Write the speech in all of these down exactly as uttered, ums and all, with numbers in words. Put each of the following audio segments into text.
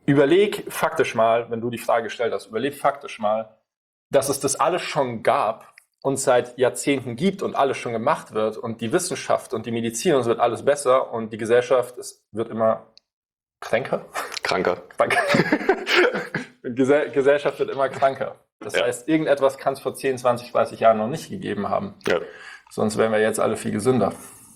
überleg faktisch mal, wenn du die Frage gestellt hast, überleg faktisch mal, dass es das alles schon gab und seit Jahrzehnten gibt und alles schon gemacht wird und die Wissenschaft und die Medizin und es wird alles besser und die Gesellschaft es wird immer kränker. Kranker. Kranker. Gese- Gesellschaft wird immer kranker. Das Ja. heißt, irgendetwas kann es vor zehn, zwanzig, dreißig Jahren noch nicht gegeben haben. Ja. Sonst wären wir jetzt alle viel gesünder.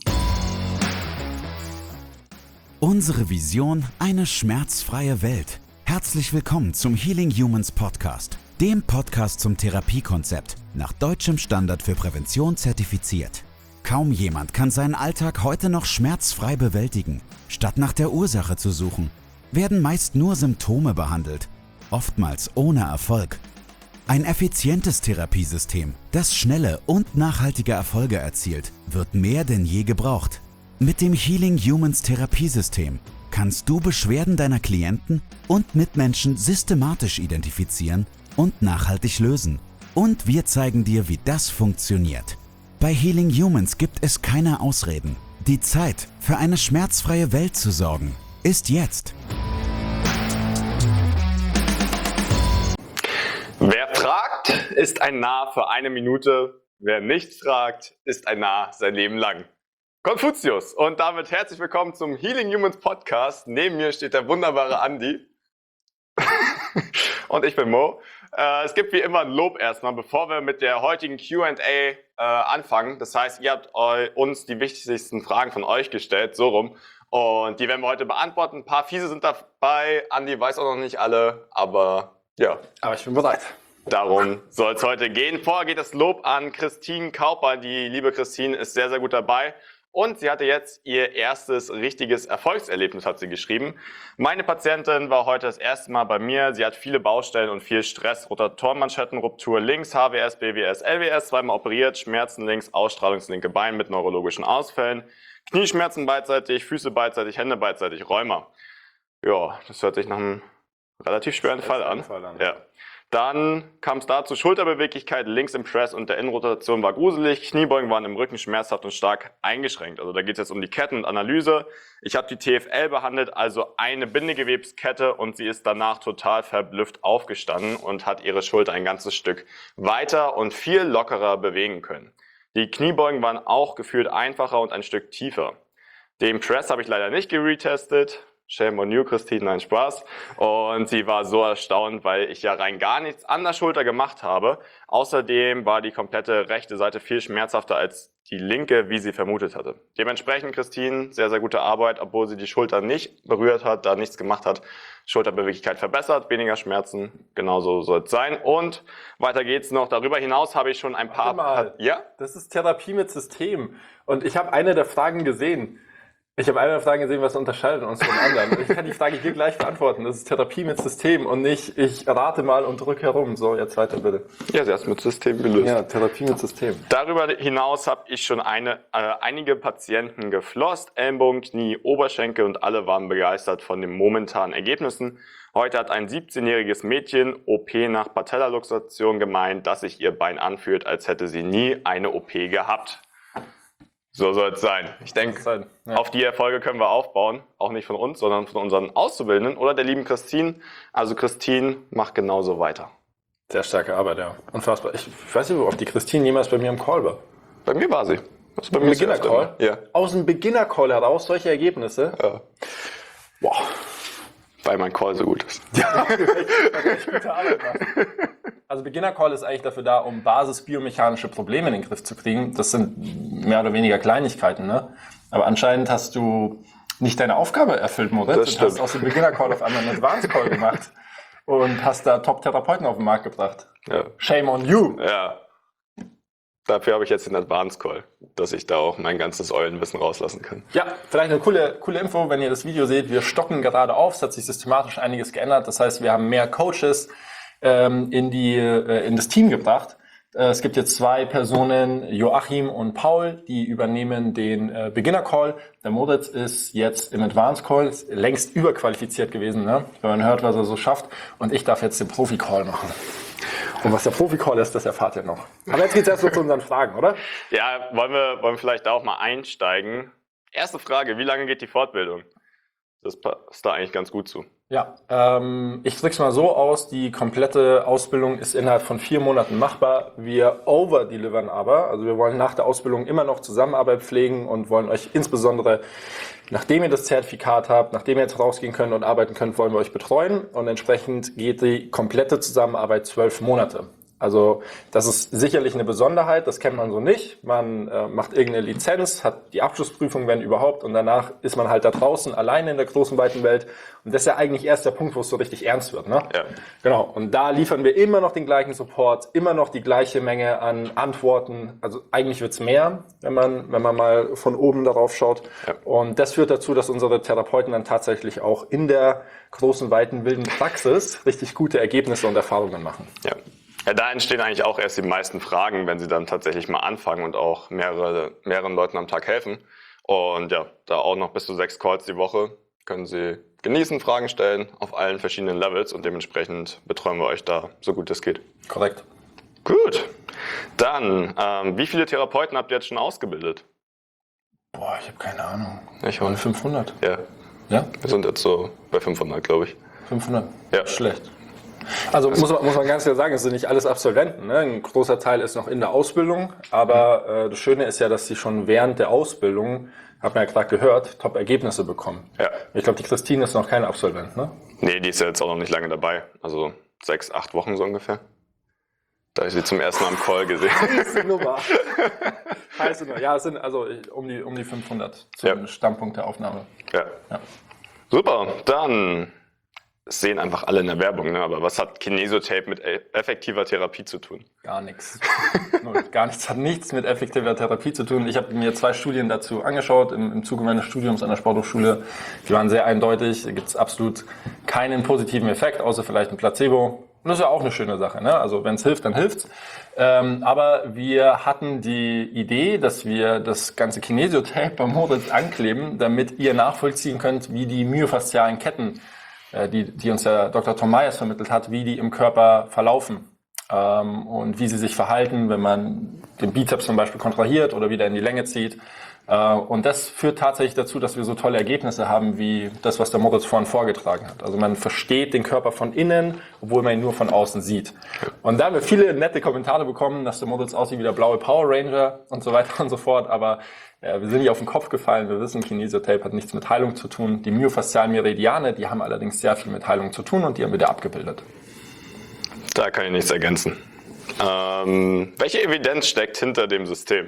Unsere Vision: eine schmerzfreie Welt. Herzlich willkommen zum Healing Humans Podcast, dem Podcast zum Therapiekonzept, nach deutschem Standard für Prävention zertifiziert. Kaum jemand kann seinen Alltag heute noch schmerzfrei bewältigen. Statt nach der Ursache zu suchen, werden meist nur Symptome behandelt, oftmals ohne Erfolg. Ein effizientes Therapiesystem, das schnelle und nachhaltige Erfolge erzielt, wird mehr denn je gebraucht. Mit dem Healing Humans Therapiesystem kannst du Beschwerden deiner Klienten und Mitmenschen systematisch identifizieren und nachhaltig lösen. Und wir zeigen dir, wie das funktioniert. Bei Healing Humans gibt es keine Ausreden. Die Zeit, für eine schmerzfreie Welt zu sorgen, ist jetzt. Wer fragt, ist ein Narr für eine Minute. Wer nicht fragt, ist ein Narr sein Leben lang. Konfuzius. Und damit herzlich willkommen zum Healing Humans Podcast. Neben mir steht der wunderbare Andi. Und ich bin Mo. Äh, es gibt wie immer ein Lob erstmal, bevor wir mit der heutigen Q and A äh, anfangen. Das heißt, ihr habt eu- uns die wichtigsten Fragen von euch gestellt, so rum. Und die werden wir heute beantworten. Ein paar fiese sind dabei. Andi weiß auch noch nicht alle, aber ja. Aber ich bin bereit. Darum soll es heute gehen. Vorher geht das Lob an Christine Kauper. Die liebe Christine ist sehr, sehr gut dabei. Und sie hatte jetzt ihr erstes richtiges Erfolgserlebnis, hat sie geschrieben. Meine Patientin war heute das erste Mal bei mir. Sie hat viele Baustellen und viel Stress. Rotatorenmanschettenruptur links, H W S, B W S, L W S, zweimal operiert, Schmerzen links, Ausstrahlungslinke Bein mit neurologischen Ausfällen, Knieschmerzen beidseitig, Füße beidseitig, Hände beidseitig, Rheuma. Ja, das hört sich nach einem relativ schweren Fall an. Fall an. Ja. Dann kam es dazu, Schulterbeweglichkeit links im Press und der Innenrotation war gruselig, Kniebeugen waren im Rücken schmerzhaft und stark eingeschränkt. Also da geht es jetzt um die Ketten und Analyse. Ich habe die T F L behandelt, also eine Bindegewebskette, und sie ist danach total verblüfft aufgestanden und hat ihre Schulter ein ganzes Stück weiter und viel lockerer bewegen können. Die Kniebeugen waren auch gefühlt einfacher und ein Stück tiefer. Den Press habe ich leider nicht geretestet. Shame on you, Christine, nein, Spaß. Und sie war so erstaunt, weil ich ja rein gar nichts an der Schulter gemacht habe. Außerdem war die komplette rechte Seite viel schmerzhafter als die linke, wie sie vermutet hatte. Dementsprechend, Christine, sehr, sehr gute Arbeit, obwohl sie die Schulter nicht berührt hat, da nichts gemacht hat. Schulterbeweglichkeit verbessert, weniger Schmerzen, genauso soll es sein. Und weiter geht's noch. Darüber hinaus habe ich schon ein paar... Warte mal. Ja? Das ist Therapie mit System. Und ich habe eine der Fragen gesehen. Ich habe eine der Fragen gesehen, was unterscheidet uns von anderen. Und ich kann die Frage hier gleich beantworten. Das ist Therapie mit System und nicht, ich rate mal und drücke herum. So, jetzt weiter bitte. Ja, sie hat es mit System gelöst. Ja, Therapie mit System. Darüber hinaus habe ich schon eine, äh, einige Patienten geflosst, Ellenbogen, Knie, Oberschenkel, und alle waren begeistert von den momentanen Ergebnissen. Heute hat ein siebzehnjähriges Mädchen O P nach Patellaluxation gemeint, dass sich ihr Bein anfühlt, als hätte sie nie eine O P gehabt. So soll es sein. Ich denke, Ja. auf die Erfolge können wir aufbauen. Auch nicht von uns, sondern von unseren Auszubildenden oder der lieben Christine. Also Christine macht genauso weiter. Sehr starke Arbeit, ja. Unfassbar. Ich weiß nicht, ob die Christine jemals bei mir im Call war. Bei mir war sie. Also bei Im mir ist sie öfter Beginner-Call? mal. Ja. Aus dem Beginner-Call heraus solche Ergebnisse? ja. Boah. Weil mein Call so gut ist. Ja, echt gute Arbeit machst. Also Beginner-Call ist eigentlich dafür da, um basisbiomechanische Probleme in den Griff zu kriegen. Das sind mehr oder weniger Kleinigkeiten, ne? Aber anscheinend hast du nicht deine Aufgabe erfüllt, Moritz. Das und stimmt. hast aus dem Beginner-Call auf einmal einen Advanced-Call gemacht und hast da Top-Therapeuten auf den Markt gebracht. Ja. Shame on you! Ja. Dafür habe ich jetzt den Advanced Call, dass ich da auch mein ganzes Eulenwissen rauslassen kann. Ja, vielleicht eine coole, coole Info, wenn ihr das Video seht. Wir stocken gerade auf. Es hat sich systematisch einiges geändert. Das heißt, wir haben mehr Coaches ähm, in, die, äh, in das Team gebracht. Äh, es gibt jetzt zwei Personen, Joachim und Paul, die übernehmen den äh, Beginner-Call. Der Moritz ist jetzt im Advanced-Call, ist längst überqualifiziert gewesen, ne? Wenn man hört, was er so schafft. Und ich darf jetzt den Profi-Call machen. Und was der Profi-Call ist, das erfahrt ihr noch. Aber jetzt geht's erst mal zu unseren Fragen, oder? Ja, wollen wir, wollen wir vielleicht da auch mal einsteigen. Erste Frage, wie lange geht die Fortbildung? Das passt da eigentlich ganz gut zu. Ja, ähm, ich drück's mal so aus, die komplette Ausbildung ist innerhalb von vier Monaten machbar. Wir overdelivern aber, also wir wollen nach der Ausbildung immer noch Zusammenarbeit pflegen und wollen euch insbesondere, nachdem ihr das Zertifikat habt, nachdem ihr jetzt rausgehen könnt und arbeiten könnt, wollen wir euch betreuen und entsprechend geht die komplette Zusammenarbeit zwölf Monate. Also das ist sicherlich eine Besonderheit, das kennt man so nicht. Man äh, macht irgendeine Lizenz, hat die Abschlussprüfung, wenn überhaupt, und danach ist man halt da draußen alleine in der großen, weiten Welt. Und das ist ja eigentlich erst der Punkt, wo es so richtig ernst wird, ne? Ja. Genau, und da liefern wir immer noch den gleichen Support, immer noch die gleiche Menge an Antworten. Also eigentlich wird's mehr, wenn man wenn man mal von oben darauf schaut. Ja. Und das führt dazu, dass unsere Therapeuten dann tatsächlich auch in der großen, weiten, wilden Praxis richtig gute Ergebnisse und Erfahrungen machen. Ja. Ja, da entstehen eigentlich auch erst die meisten Fragen, wenn sie dann tatsächlich mal anfangen und auch mehrere, mehreren Leuten am Tag helfen. Und ja, da auch noch bis zu sechs Calls die Woche können Sie genießen, Fragen stellen auf allen verschiedenen Levels und dementsprechend betreuen wir euch da so gut es geht. Korrekt. Gut. Dann, ähm, wie viele Therapeuten habt ihr jetzt schon ausgebildet? Boah, ich habe keine Ahnung. Ich Waren fünfhundert? Ja, Ja? wir sind jetzt so bei fünfhundert, glaube ich. fünfhundert? Ja. Schlecht. Also muss man, muss man ganz klar sagen, es sind nicht alles Absolventen, ne? Ein großer Teil ist noch in der Ausbildung, aber äh, das Schöne ist ja, dass sie schon während der Ausbildung, hat man ja gerade gehört, Top-Ergebnisse bekommen. Ja. Ich glaube, die Christine ist noch kein Absolvent, ne? Nee, die ist ja jetzt auch noch nicht lange dabei. Also sechs, acht Wochen so ungefähr. Da ich sie zum ersten Mal im Call gesehen. Heiße Nummer. Heiße Nummer. Ja, es sind also um die, um die fünfhundert zum Ja. Standpunkt der Aufnahme. Ja. Ja. Super, dann das sehen einfach alle in der Werbung, ne? Aber was hat Kinesiotape mit e- effektiver Therapie zu tun? Gar nichts. Null. Gar nichts, hat nichts mit effektiver Therapie zu tun. Ich habe mir zwei Studien dazu angeschaut im, im Zuge meines Studiums an der Sporthochschule. Die waren sehr eindeutig. Da gibt es absolut keinen positiven Effekt, außer vielleicht ein Placebo. Und das ist ja auch eine schöne Sache, ne? Also wenn es hilft, dann hilft's. Ähm, aber wir hatten die Idee, dass wir das ganze Kinesiotape beim Moritz ankleben, damit ihr nachvollziehen könnt, wie die myofaszialen Ketten, die, die uns der Doktor Tom Myers vermittelt hat, wie die im Körper verlaufen ähm, und wie sie sich verhalten, wenn man den Bizeps zum Beispiel kontrahiert oder wieder in die Länge zieht. Äh, und das führt tatsächlich dazu, dass wir so tolle Ergebnisse haben, wie das, was der Moritz vorhin vorgetragen hat. Also man versteht den Körper von innen, obwohl man ihn nur von außen sieht. Und da haben wir viele nette Kommentare bekommen, dass der Moritz aussieht wie der blaue Power Ranger und so weiter und so fort, aber ja, wir sind nicht auf den Kopf gefallen. Wir wissen, Kinesiotape hat nichts mit Heilung zu tun. Die myofaszialen Meridiane, die haben allerdings sehr viel mit Heilung zu tun und die haben wir da abgebildet. Da kann ich nichts ergänzen. Ähm, welche Evidenz steckt hinter dem System?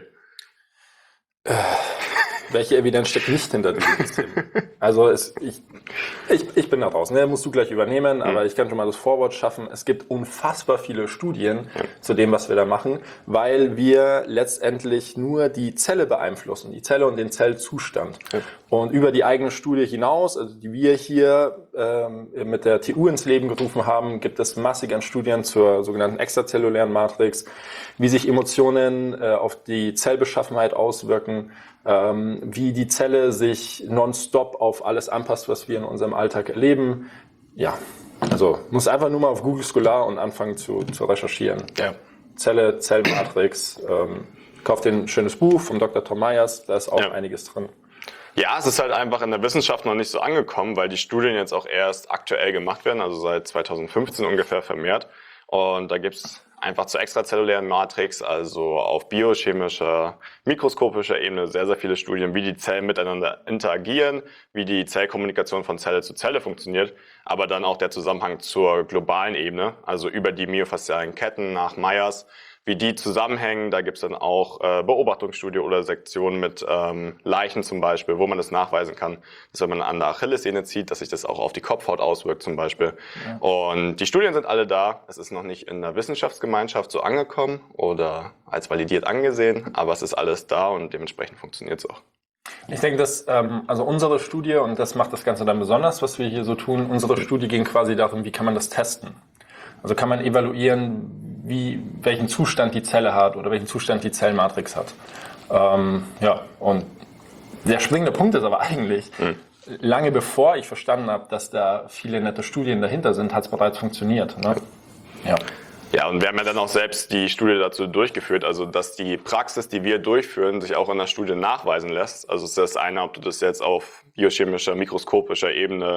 Äh, welche Evidenz steckt nicht hinter diesem System? Also es, ich, ich, ich bin da draußen, ne? Musst du gleich übernehmen, aber mhm. ich kann schon mal das Vorwort schaffen. Es gibt unfassbar viele Studien ja. zu dem, was wir da machen, weil wir letztendlich nur die Zelle beeinflussen, die Zelle und den Zellzustand. Ja. Und über die eigene Studie hinaus, also die wir hier ähm, mit der T U ins Leben gerufen haben, gibt es massig an Studien zur sogenannten extrazellulären Matrix, wie sich Emotionen äh, auf die Zellbeschaffenheit auswirken, ähm, wie die Zelle sich nonstop auf alles anpasst, was wir in unserem Alltag erleben. Ja, also muss einfach nur mal auf Google Scholar und anfangen zu, zu recherchieren. Ja. Zelle, Zellmatrix, ähm, kauft ein schönes Buch vom Doktor Tom Myers, da ist auch ja. einiges drin. Ja, es ist halt einfach in der Wissenschaft noch nicht so angekommen, weil die Studien jetzt auch erst aktuell gemacht werden, also seit zweitausendfünfzehn ungefähr vermehrt. Und da gibt's einfach zur extrazellulären Matrix, also auf biochemischer, mikroskopischer Ebene sehr, sehr viele Studien, wie die Zellen miteinander interagieren, wie die Zellkommunikation von Zelle zu Zelle funktioniert, aber dann auch der Zusammenhang zur globalen Ebene, also über die myofaszialen Ketten nach Myers, wie die zusammenhängen. Da gibt's dann auch äh, Beobachtungsstudie oder Sektionen mit ähm, Leichen zum Beispiel, wo man das nachweisen kann, dass wenn man an der Achillessehne zieht, dass sich das auch auf die Kopfhaut auswirkt zum Beispiel. Ja. Und die Studien sind alle da. Es ist noch nicht in der Wissenschaftsgemeinschaft so angekommen oder als validiert angesehen, aber es ist alles da und dementsprechend funktioniert es auch. Ich denke, dass ähm, also unsere Studie, und das macht das Ganze dann besonders, was wir hier so tun, unsere Studie ging quasi darum, wie kann man das testen? Also kann man evaluieren, wie, welchen Zustand die Zelle hat oder welchen Zustand die Zellmatrix hat. Ähm, ja, und der springende Punkt ist aber eigentlich, mhm. lange bevor ich verstanden habe, dass da viele nette Studien dahinter sind, hat es bereits funktioniert. Ne? Ja. Ja, und wir haben ja dann auch selbst die Studie dazu durchgeführt, also dass die Praxis, die wir durchführen, sich auch in der Studie nachweisen lässt. Also es ist das eine, ob du das jetzt auf biochemischer, mikroskopischer Ebene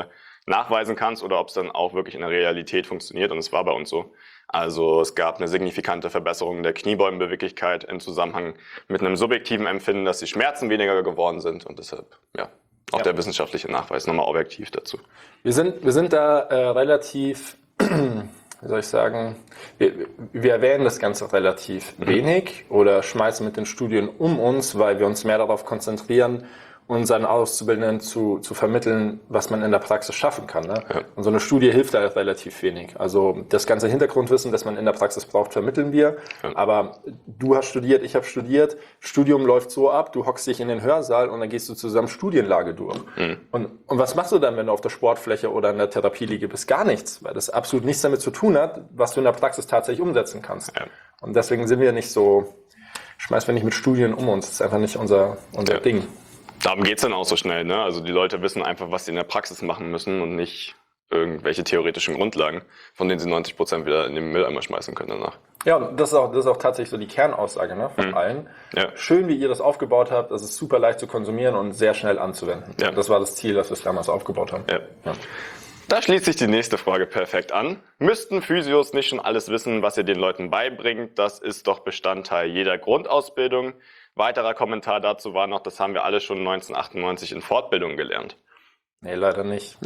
nachweisen kannst oder ob es dann auch wirklich in der Realität funktioniert. Und es war bei uns so. Also es gab eine signifikante Verbesserung der Kniebeugenbeweglichkeit im Zusammenhang mit einem subjektiven Empfinden, dass die Schmerzen weniger geworden sind und deshalb, ja, auch ja. der wissenschaftliche Nachweis nochmal objektiv dazu. Wir sind, wir sind da äh, relativ, wie soll ich sagen, wir, wir erwähnen das Ganze relativ mhm. wenig oder schmeißen mit den Studien um uns, weil wir uns mehr darauf konzentrieren, unseren Auszubildenden zu, zu vermitteln, was man in der Praxis schaffen kann. Ne? Ja. Und so eine Studie hilft da relativ wenig. Also das ganze Hintergrundwissen, das man in der Praxis braucht, vermitteln wir. Ja. Aber du hast studiert, ich habe studiert. Studium läuft so ab, du hockst dich in den Hörsaal und dann gehst du zusammen Studienlage durch. Mhm. Und, und was machst du dann, wenn du auf der Sportfläche oder in der Therapieliege bist? Gar nichts, weil das absolut nichts damit zu tun hat, was du in der Praxis tatsächlich umsetzen kannst. Ja. Und deswegen sind wir nicht so, schmeißen wir nicht mit Studien um uns. Das ist einfach nicht unser, unser ja. Ding. Darum geht's dann auch so schnell, ne? Also die Leute wissen einfach, was sie in der Praxis machen müssen und nicht irgendwelche theoretischen Grundlagen, von denen sie neunzig Prozent wieder in den Mülleimer schmeißen können danach. Ja, und das ist auch, das ist auch tatsächlich so die Kernaussage, ne, von mhm. allen. Ja. Schön, wie ihr das aufgebaut habt, das ist super leicht zu konsumieren und sehr schnell anzuwenden. Ja. Das war das Ziel, das wir es damals aufgebaut haben. Ja. Ja. Da schließt sich die nächste Frage perfekt an. Müssten Physios nicht schon alles wissen, was ihr den Leuten beibringt? Das ist doch Bestandteil jeder Grundausbildung. Weiterer Kommentar dazu war noch, das haben wir alle schon neunzehnhundertachtundneunzig in Fortbildung gelernt. Nee, leider nicht.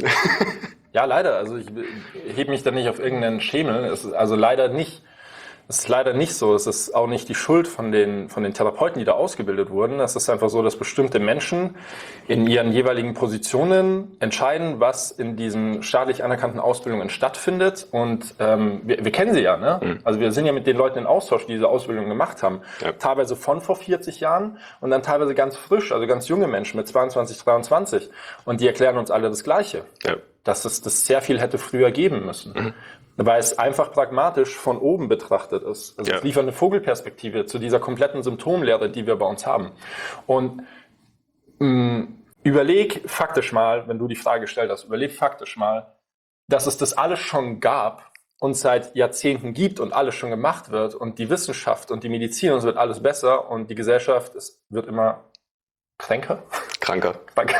Ja, leider. Also ich, ich hebe mich da nicht auf irgendeinen Schemel. Es ist also leider nicht. Es ist leider nicht so. Es ist auch nicht die Schuld von den, von den Therapeuten, die da ausgebildet wurden. Es ist einfach so, dass bestimmte Menschen in ihren jeweiligen Positionen entscheiden, was in diesen staatlich anerkannten Ausbildungen stattfindet. Und ähm, wir, wir kennen sie ja, ne? Mhm. Also wir sind ja mit den Leuten in Austausch, die diese Ausbildung gemacht haben. Ja. Teilweise von vor vierzig Jahren und dann teilweise ganz frisch, also ganz junge Menschen mit zweiundzwanzig, dreiundzwanzig. Und die erklären uns alle das Gleiche. Ja. Dass es das sehr viel hätte früher geben müssen. Mhm. Weil es einfach pragmatisch von oben betrachtet ist. Also ja. es liefert eine Vogelperspektive zu dieser kompletten Symptomlehre, die wir bei uns haben. Und mh, überleg faktisch mal, wenn du die Frage gestellt hast, überleg faktisch mal, dass es das alles schon gab und seit Jahrzehnten gibt und alles schon gemacht wird und die Wissenschaft und die Medizin und es wird alles besser und die Gesellschaft es wird immer kränker. Kranker. Kranker.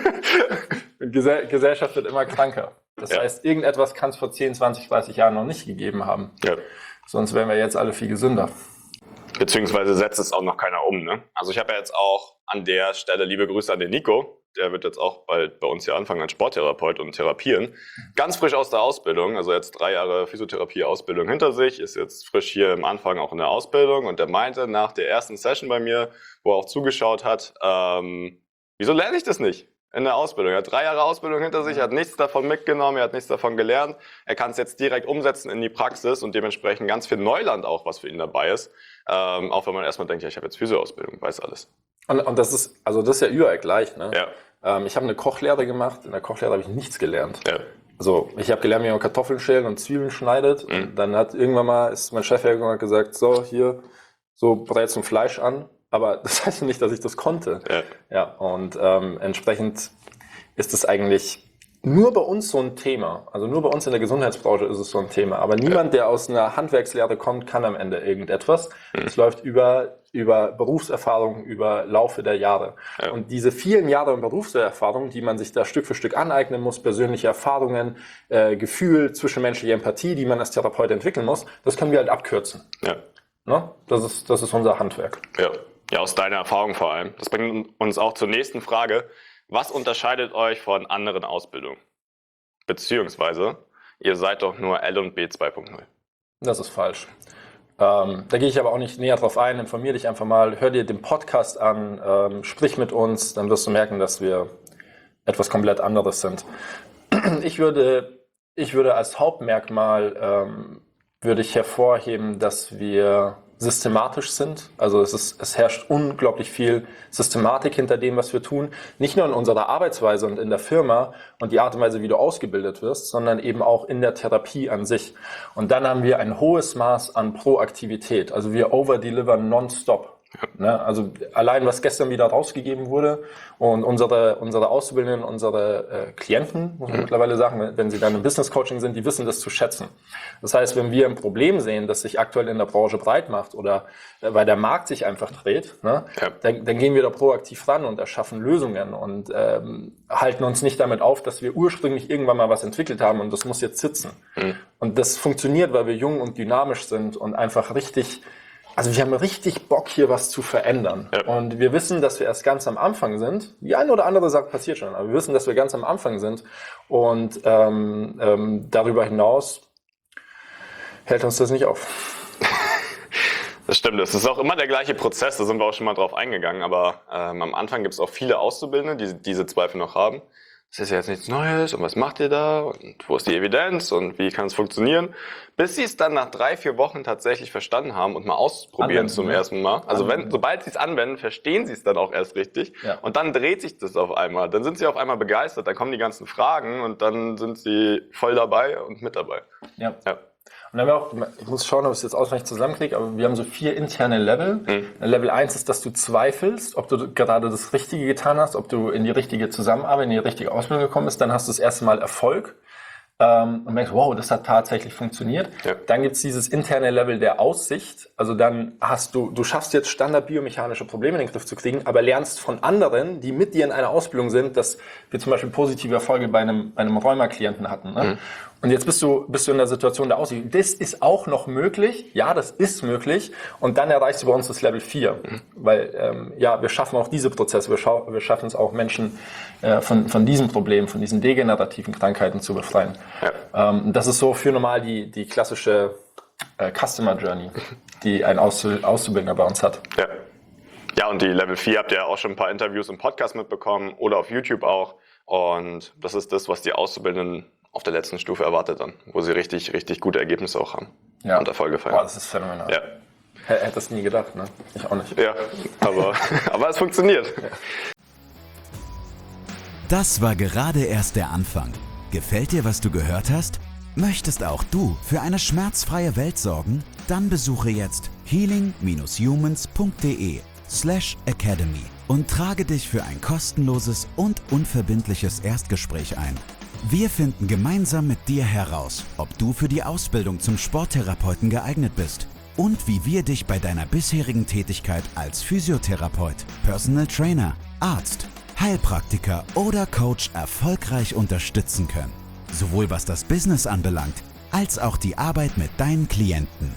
Gesell- Gesellschaft wird immer kranker. Das ja. heißt, irgendetwas kann es vor zehn, zwanzig, dreißig Jahren noch nicht gegeben haben. Ja. Sonst wären wir jetzt alle viel gesünder. Beziehungsweise setzt es auch noch keiner um. Ne? Also ich habe ja jetzt auch an der Stelle liebe Grüße an den Nico. Der wird jetzt auch bald bei uns hier anfangen als Sporttherapeut und therapieren. Ganz frisch aus der Ausbildung, also jetzt drei Jahre Physiotherapie-Ausbildung hinter sich, ist jetzt frisch hier im Anfang auch in der Ausbildung. Und der meinte nach der ersten Session bei mir, wo er auch zugeschaut hat, ähm, wieso lerne ich das nicht? In der Ausbildung. Er hat drei Jahre Ausbildung hinter sich, er hat nichts davon mitgenommen, er hat nichts davon gelernt. Er kann es jetzt direkt umsetzen in die Praxis und dementsprechend ganz viel Neuland auch, was für ihn dabei ist. Ähm, auch wenn man erstmal denkt, ja, ich habe jetzt Physio-Ausbildung, weiß alles. Und, und das ist, also das ist ja überall gleich, ne? Ja. Ähm, ich habe eine Kochlehre gemacht, in der Kochlehre habe ich nichts gelernt. Ja. Also ich habe gelernt, wie man Kartoffeln schälen und Zwiebeln schneidet. Mhm. Und dann hat irgendwann mal, ist mein Chef hergekommen und hat gesagt, so, hier, so brätst du Fleisch an. Aber das heißt nicht, dass ich das konnte. Ja, ja und ähm, entsprechend ist es eigentlich nur bei uns so ein Thema. Also nur bei uns in der Gesundheitsbranche ist es so ein Thema. Aber niemand, der aus einer Handwerkslehre kommt, kann am Ende irgendetwas. Mhm. Es läuft über, über Berufserfahrung, über Laufe der Jahre. Ja. Und diese vielen Jahre Berufserfahrung, die man sich da Stück für Stück aneignen muss, persönliche Erfahrungen, äh, Gefühl, zwischenmenschliche Empathie, die man als Therapeut entwickeln muss, das können wir halt abkürzen. Ja. Ne? Das ist, das ist unser Handwerk. Ja. Ja, aus deiner Erfahrung vor allem. Das bringt uns auch zur nächsten Frage. Was unterscheidet euch von anderen Ausbildungen? Beziehungsweise, ihr seid doch nur L und B zwei Punkt null. Das ist falsch. Ähm, da gehe ich aber auch nicht näher drauf ein. Informier dich einfach mal, hör dir den Podcast an, ähm, sprich mit uns, dann wirst du merken, dass wir etwas komplett anderes sind. Ich würde, ich würde als Hauptmerkmal ähm, würde ich hervorheben, dass wir systematisch sind. Also es ist, es herrscht unglaublich viel Systematik hinter dem, was wir tun. Nicht nur in unserer Arbeitsweise und in der Firma und die Art und Weise, wie du ausgebildet wirst, sondern eben auch in der Therapie an sich. Und dann haben wir ein hohes Maß an Proaktivität. Also wir overdeliver nonstop. Ne? Also allein, was gestern wieder rausgegeben wurde und unsere, unsere Auszubildenden, unsere äh, Klienten, muss man mhm. mittlerweile sagen, wenn sie dann im Business Coaching sind, die wissen das zu schätzen. Das heißt, wenn wir ein Problem sehen, das sich aktuell in der Branche breit macht oder äh, weil der Markt sich einfach dreht, ne, ja. dann, dann gehen wir da proaktiv ran und erschaffen Lösungen und ähm, halten uns nicht damit auf, dass wir ursprünglich irgendwann mal was entwickelt haben und das muss jetzt sitzen. Mhm. Und das funktioniert, weil wir jung und dynamisch sind und einfach richtig. Also wir haben richtig Bock, hier was zu verändern. Ja. Und wir wissen, dass wir erst ganz am Anfang sind. Die eine oder andere Sache passiert schon, aber wir wissen, dass wir ganz am Anfang sind. Und ähm, ähm, darüber hinaus hält uns das nicht auf. Das stimmt, das ist auch immer der gleiche Prozess, da sind wir auch schon mal drauf eingegangen. Aber ähm, am Anfang gibt es auch viele Auszubildende, die diese Zweifel noch haben. Das ist ja jetzt nichts Neues und was macht ihr da und wo ist die Evidenz und wie kann es funktionieren? Bis sie es dann nach drei, vier Wochen tatsächlich verstanden haben und mal ausprobieren anwenden, zum ja. ersten Mal. Also wenn, sobald sie es anwenden, verstehen sie es dann auch erst richtig. Ja. Und dann dreht sich das auf einmal. Dann sind sie auf einmal begeistert, dann kommen die ganzen Fragen und dann sind sie voll dabei und mit dabei. Ja. ja. Und dann haben wir auch, ich muss schauen, ob ich es jetzt ausreichend zusammenkriege, aber wir haben so vier interne Level. Mhm. Level eins ist, dass du zweifelst, ob du gerade das Richtige getan hast, ob du in die richtige Zusammenarbeit, in die richtige Ausbildung gekommen bist. Dann hast du das erste Mal Erfolg ähm, und merkst, wow, das hat tatsächlich funktioniert. Ja. Dann gibt's dieses interne Level der Aussicht. Also dann hast du, du schaffst jetzt standardbiomechanische Probleme in den Griff zu kriegen, aber lernst von anderen, die mit dir in einer Ausbildung sind, dass wir zum Beispiel positive Erfolge bei einem, bei einem Rheuma-Klienten hatten. Ne? Mhm. Und jetzt bist du, bist du in der Situation der Aussicht. Das ist auch noch möglich. Ja, das ist möglich. Und dann erreichst du bei uns das Level vier. Mhm. Weil, ähm, ja, wir schaffen auch diese Prozesse. Wir, scha- wir schaffen es auch, Menschen äh, von, von diesem Problem, von diesen degenerativen Krankheiten zu befreien. Ja. Ähm, das ist so für normal die, die klassische äh, Customer Journey, die ein Auszu- Auszubildender bei uns hat. Ja. Ja, und die Level vier habt ihr auch schon ein paar Interviews im Podcast mitbekommen oder auf YouTube auch. Und das ist das, was die Auszubildenden auf der letzten Stufe erwartet dann, wo sie richtig, richtig gute Ergebnisse auch haben ja. und Erfolge feiern. Boah, das ist phänomenal. Ja. Hätte das nie gedacht, ne? Ich auch nicht. Ja, aber, aber es funktioniert. Ja. Das war gerade erst der Anfang. Gefällt dir, was du gehört hast? Möchtest auch du für eine schmerzfreie Welt sorgen? Dann besuche jetzt healing-humans.de slash academy und trage dich für ein kostenloses und unverbindliches Erstgespräch ein. Wir finden gemeinsam mit dir heraus, ob du für die Ausbildung zum Sporttherapeuten geeignet bist und wie wir dich bei deiner bisherigen Tätigkeit als Physiotherapeut, Personal Trainer, Arzt, Heilpraktiker oder Coach erfolgreich unterstützen können. Sowohl was das Business anbelangt, als auch die Arbeit mit deinen Klienten.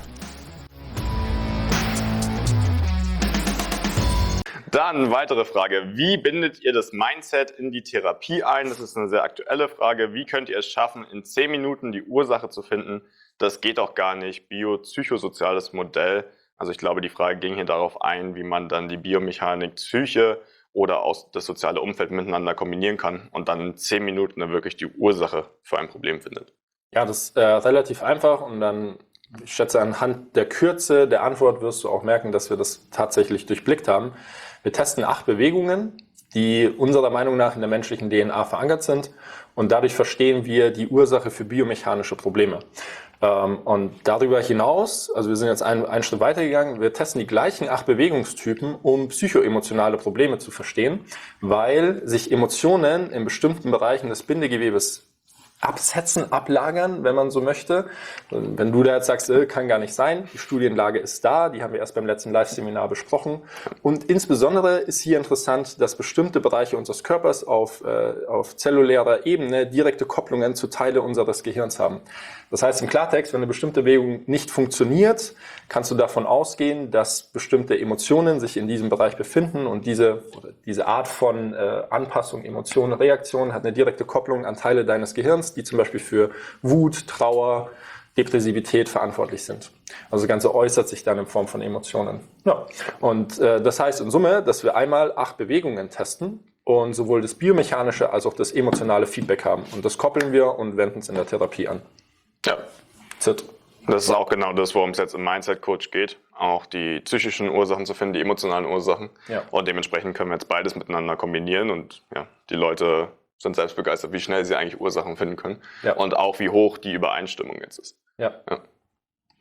Dann weitere Frage. Wie bindet ihr das Mindset in die Therapie ein? Das ist eine sehr aktuelle Frage. Wie könnt ihr es schaffen, in zehn Minuten die Ursache zu finden? Das geht auch gar nicht. Biopsychosoziales Modell. Also ich glaube, die Frage ging hier darauf ein, wie man dann die Biomechanik, Psyche oder auch das soziale Umfeld miteinander kombinieren kann und dann in zehn Minuten dann wirklich die Ursache für ein Problem findet. Ja, das ist äh, relativ einfach und dann, ich schätze, anhand der Kürze der Antwort wirst du auch merken, dass wir das tatsächlich durchblickt haben. Wir testen acht Bewegungen, die unserer Meinung nach in der menschlichen D N A verankert sind und dadurch verstehen wir die Ursache für biomechanische Probleme. Ähm, und darüber hinaus, also wir sind jetzt einen, einen Schritt weitergegangen, wir testen die gleichen acht Bewegungstypen, um psychoemotionale Probleme zu verstehen, weil sich Emotionen in bestimmten Bereichen des Bindegewebes absetzen, ablagern, wenn man so möchte. Wenn du da jetzt sagst, äh, kann gar nicht sein, die Studienlage ist da, die haben wir erst beim letzten Live-Seminar besprochen. Und insbesondere ist hier interessant, dass bestimmte Bereiche unseres Körpers auf, äh, auf zellulärer Ebene direkte Kopplungen zu Teile unseres Gehirns haben. Das heißt im Klartext, wenn eine bestimmte Bewegung nicht funktioniert, kannst du davon ausgehen, dass bestimmte Emotionen sich in diesem Bereich befinden und diese, diese Art von äh, Anpassung, Emotionen, Reaktion hat eine direkte Kopplung an Teile deines Gehirns, die zum Beispiel für Wut, Trauer, Depressivität verantwortlich sind. Also das Ganze äußert sich dann in Form von Emotionen. Ja. Und äh, das heißt in Summe, dass wir einmal acht Bewegungen testen und sowohl das biomechanische als auch das emotionale Feedback haben. Und das koppeln wir und wenden es in der Therapie an. Ja. Zit. Das ist auch genau das, worum es jetzt im Mindset-Coach geht. Auch die psychischen Ursachen zu finden, die emotionalen Ursachen. Ja. Und dementsprechend können wir jetzt beides miteinander kombinieren und ja, die Leute sind selbst begeistert, wie schnell sie eigentlich Ursachen finden können. Ja. Und auch wie hoch die Übereinstimmung jetzt ist. Ja. Ja.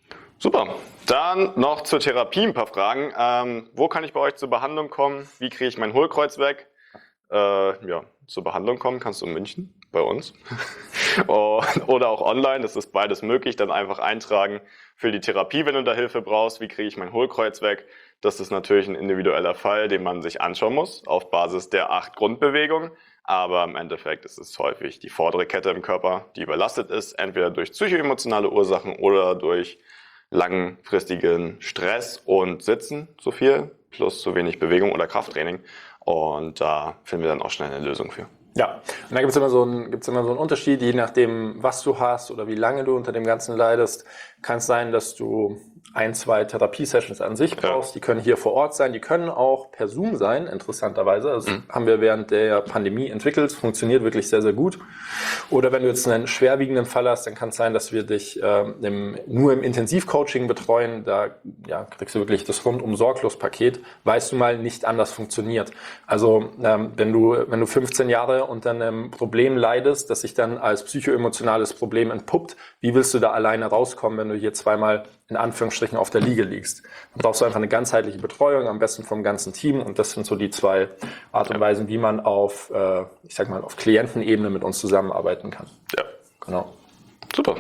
Super. Dann noch zur Therapie ein paar Fragen. Ähm, wo kann ich bei euch zur Behandlung kommen? Wie kriege ich mein Hohlkreuz weg? Äh, ja, zur Behandlung kommen kannst du in München bei uns. Oder auch online, das ist beides möglich. Dann einfach eintragen für die Therapie, wenn du da Hilfe brauchst. Wie kriege ich mein Hohlkreuz weg? Das ist natürlich ein individueller Fall, den man sich anschauen muss auf Basis der acht Grundbewegungen. Aber im Endeffekt ist es häufig die vordere Kette im Körper, die überlastet ist, entweder durch psychoemotionale Ursachen oder durch langfristigen Stress und Sitzen zu viel, plus zu wenig Bewegung oder Krafttraining. Und da finden wir dann auch schnell eine Lösung für. Ja, und da gibt es immer so einen, gibt's immer so einen Unterschied, je nachdem, was du hast oder wie lange du unter dem Ganzen leidest. Kann es sein, dass du ein, zwei Therapiesessions an sich brauchst. Ja. Die können hier vor Ort sein, die können auch per Zoom sein, interessanterweise. Das mhm. haben wir während der Pandemie entwickelt, funktioniert wirklich sehr, sehr gut. Oder wenn du jetzt einen schwerwiegenden Fall hast, dann kann es sein, dass wir dich ähm, im, nur im Intensivcoaching betreuen. Da ja, kriegst du wirklich das Rundum-Sorglos-Paket, weil es nun mal nicht anders funktioniert. Also ähm, wenn du wenn du fünfzehn Jahre unter einem Problem leidest, das sich dann als psychoemotionales Problem entpuppt, wie willst du da alleine rauskommen, wenn du hier zweimal in Anführungsstrichen auf der Liege liegst? Dann brauchst du einfach eine ganzheitliche Betreuung, am besten vom ganzen Team. Und das sind so die zwei Art und Weisen, wie man auf, äh, ich sag mal, auf Klientenebene mit uns zusammenarbeiten kann. Ja. Genau. Super.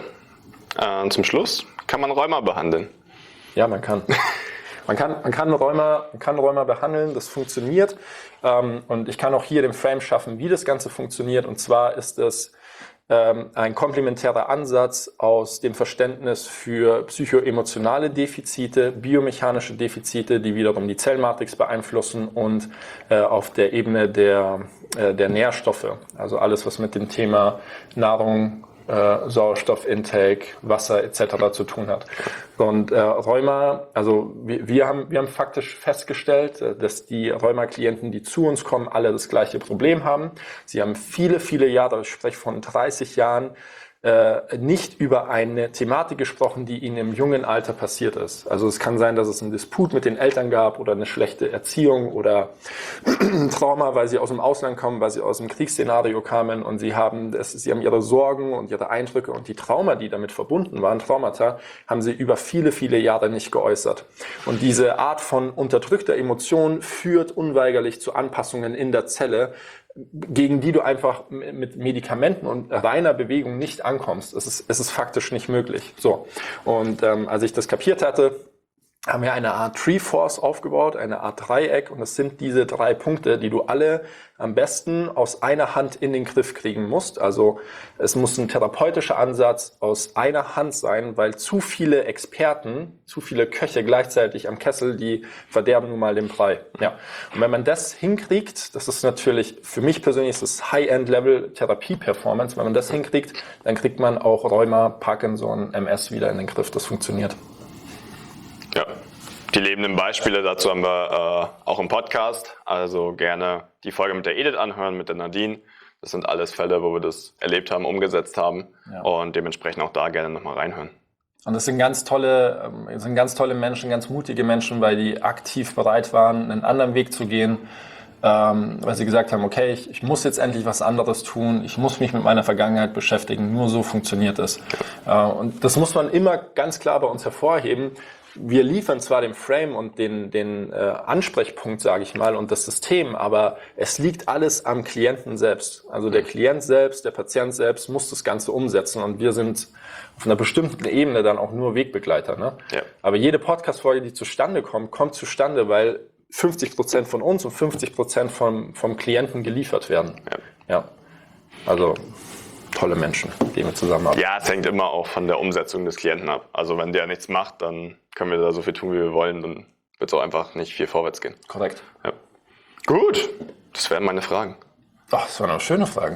Äh, zum Schluss, kann man Rheuma behandeln? Ja, man kann. Man kann, man kann Rheuma, man kann Rheuma behandeln, das funktioniert. Ähm, und ich kann auch hier den Frame schaffen, wie das Ganze funktioniert. Und zwar ist es ähm, ein komplementärer Ansatz aus dem Verständnis für psychoemotionale Defizite, biomechanische Defizite, die wiederum die Zellmatrix beeinflussen und äh, auf der Ebene der, äh, der Nährstoffe. Also alles, was mit dem Thema Nahrung, Äh, Sauerstoffintake, Wasser et cetera zu tun hat. Und äh, Rheuma, also wir, wir haben wir haben faktisch festgestellt, äh, dass die Rheuma-Klienten, die zu uns kommen, alle das gleiche Problem haben. Sie haben viele, viele Jahre, ich spreche von dreißig Jahren, äh, nicht über eine Thematik gesprochen, die ihnen im jungen Alter passiert ist. Also es kann sein, dass es einen Disput mit den Eltern gab oder eine schlechte Erziehung oder Trauma, weil sie aus dem Ausland kommen, weil sie aus dem Kriegsszenario kamen und sie haben das, sie haben ihre Sorgen und ihre Eindrücke und die Trauma, die damit verbunden waren, Traumata, haben sie über viele, viele Jahre nicht geäußert. Und diese Art von unterdrückter Emotion führt unweigerlich zu Anpassungen in der Zelle, gegen die du einfach mit Medikamenten und reiner Bewegung nicht ankommst. Es ist, es ist faktisch nicht möglich. So. Und ähm, als ich das kapiert hatte, haben wir eine Art Treeforce aufgebaut, eine Art Dreieck. Und das sind diese drei Punkte, die du alle am besten aus einer Hand in den Griff kriegen musst. Also es muss ein therapeutischer Ansatz aus einer Hand sein, weil zu viele Experten, zu viele Köche gleichzeitig am Kessel, die verderben nun mal den Brei. Ja. Und wenn man das hinkriegt, das ist natürlich, für mich persönlich ist das High-End-Level Therapie-Performance, wenn man das hinkriegt, dann kriegt man auch Rheuma, Parkinson, M S wieder in den Griff. Das funktioniert. Ja, die lebenden Beispiele dazu haben wir äh, auch im Podcast. Also gerne die Folge mit der Edith anhören, mit der Nadine. Das sind alles Fälle, wo wir das erlebt haben, umgesetzt haben. Ja. Und dementsprechend auch da gerne nochmal reinhören. Und das sind ganz tolle, das sind ganz tolle Menschen, ganz mutige Menschen, weil die aktiv bereit waren, einen anderen Weg zu gehen. Ähm, weil sie gesagt haben, okay, ich, ich muss jetzt endlich was anderes tun, ich muss mich mit meiner Vergangenheit beschäftigen, nur so funktioniert es. Äh, und das muss man immer ganz klar bei uns hervorheben. Wir liefern zwar den Frame und den, den äh, Ansprechpunkt, sage ich mal, und das System, aber es liegt alles am Klienten selbst. Also der Klient selbst, der Patient selbst muss das Ganze umsetzen und wir sind auf einer bestimmten Ebene dann auch nur Wegbegleiter. Ne? Ja. Aber jede Podcast-Folge, die zustande kommt, kommt zustande, weil fünfzig Prozent von uns und fünfzig Prozent vom, vom Klienten geliefert werden. Ja. Ja. Also tolle Menschen, die wir zusammenarbeiten. Ja, es hängt immer auch von der Umsetzung des Klienten ab. Also wenn der nichts macht, dann können wir da so viel tun, wie wir wollen, dann wird es auch einfach nicht viel vorwärts gehen. Korrekt. Ja. Gut, das wären meine Fragen. Ach, das waren auch schöne Fragen.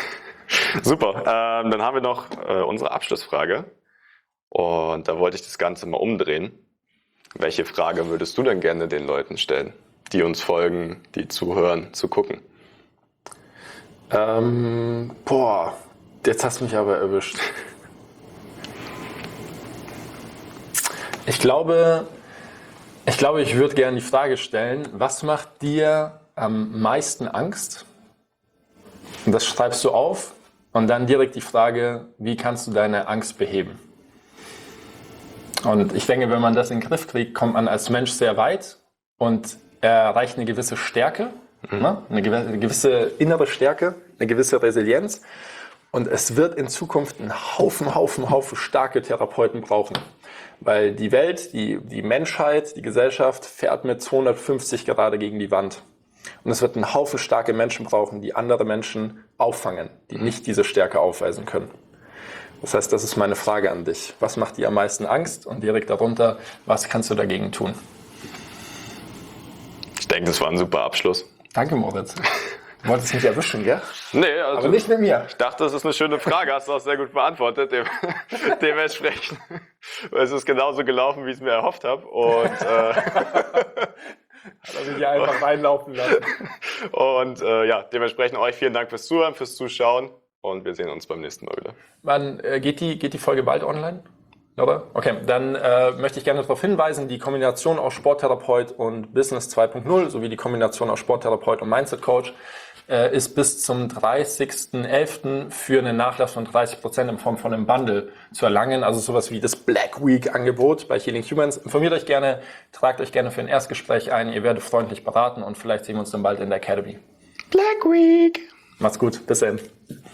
Ja. Super, ähm, dann haben wir noch äh, unsere Abschlussfrage und da wollte ich das Ganze mal umdrehen. Welche Frage würdest du denn gerne den Leuten stellen, die uns folgen, die zuhören, zu gucken? Ähm, boah, jetzt hast du mich aber erwischt. Ich glaube, ich glaube, ich würde gerne die Frage stellen, was macht dir am meisten Angst? Und das schreibst du auf und dann direkt die Frage, wie kannst du deine Angst beheben? Und ich denke, wenn man das in den Griff kriegt, kommt man als Mensch sehr weit und erreicht eine gewisse Stärke, mhm. ne? eine gewisse innere Stärke, eine gewisse Resilienz. Und es wird in Zukunft einen Haufen, Haufen, Haufen starke Therapeuten brauchen. Weil die Welt, die, die Menschheit, die Gesellschaft fährt mit zweihundertfünfzig gerade gegen die Wand. Und es wird einen Haufen starke Menschen brauchen, die andere Menschen auffangen, die nicht diese Stärke aufweisen können. Das heißt, das ist meine Frage an dich. Was macht dir am meisten Angst? Und direkt darunter, was kannst du dagegen tun? Ich denke, das war ein super Abschluss. Danke, Moritz. Du wolltest mich erwischen, gell? Nee, also aber nicht mit mir. Ich dachte, das ist eine schöne Frage, hast du auch sehr gut beantwortet. Dem, dementsprechend es ist genauso gelaufen, wie ich es mir erhofft habe. Und äh, hat er sich ja einfach reinlaufen lassen. Und äh, ja, dementsprechend euch vielen Dank fürs Zuhören, fürs Zuschauen und wir sehen uns beim nächsten Mal wieder. Wann äh, geht die geht die Folge bald online? Oder? Okay, dann äh, möchte ich gerne darauf hinweisen, die Kombination aus Sporttherapeut und Business zwei Punkt null sowie die Kombination aus Sporttherapeut und Mindset Coach äh, ist bis zum dreißigsten elften für einen Nachlass von dreißig Prozent in Form von einem Bundle zu erlangen. Also sowas wie das Black Week Angebot bei Healing Humans. Informiert euch gerne, tragt euch gerne für ein Erstgespräch ein. Ihr werdet freundlich beraten und vielleicht sehen wir uns dann bald in der Academy. Black Week! Macht's gut, bis dann.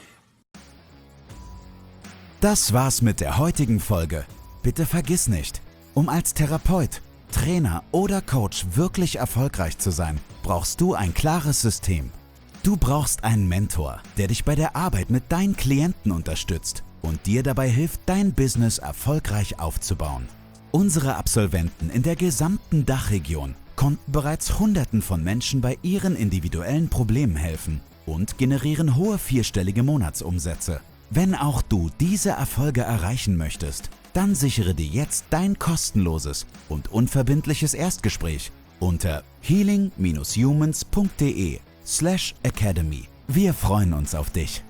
Das war's mit der heutigen Folge. Bitte vergiss nicht, um als Therapeut, Trainer oder Coach wirklich erfolgreich zu sein, brauchst du ein klares System. Du brauchst einen Mentor, der dich bei der Arbeit mit deinen Klienten unterstützt und dir dabei hilft, dein Business erfolgreich aufzubauen. Unsere Absolventen in der gesamten Dachregion konnten bereits Hunderten von Menschen bei ihren individuellen Problemen helfen und generieren hohe vierstellige Monatsumsätze. Wenn auch du diese Erfolge erreichen möchtest, dann sichere dir jetzt dein kostenloses und unverbindliches Erstgespräch unter healing humans punkt de slash academy. Wir freuen uns auf dich.